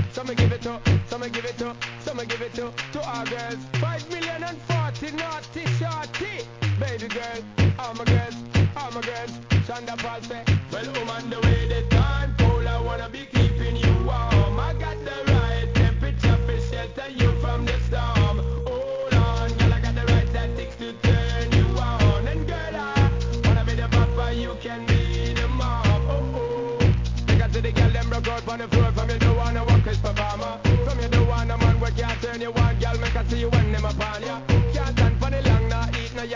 Some give it to, some give it to, some give it to our girls. 5 million and 40 naughty shorty. Baby girl, all my girls, all my girls. Shonda Paul say, well, woman, the